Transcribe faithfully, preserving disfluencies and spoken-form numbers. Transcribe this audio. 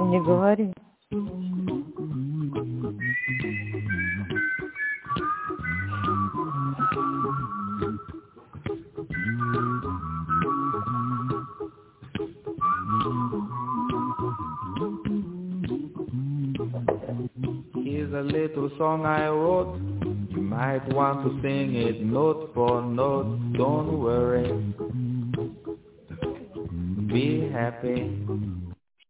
Не говори. Here's a little song I wrote. You might want to sing it note for note. Don't worry. Be happy.